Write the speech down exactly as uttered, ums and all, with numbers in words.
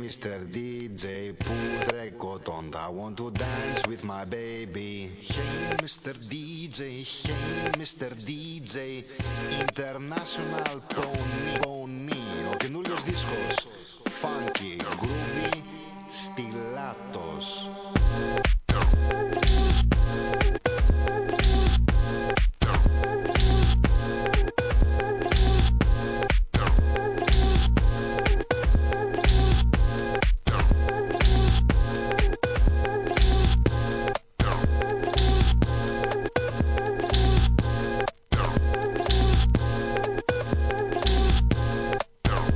mister D J, put record on. I want to dance with my baby. Hey, mister D J, hey, mister D J, international pro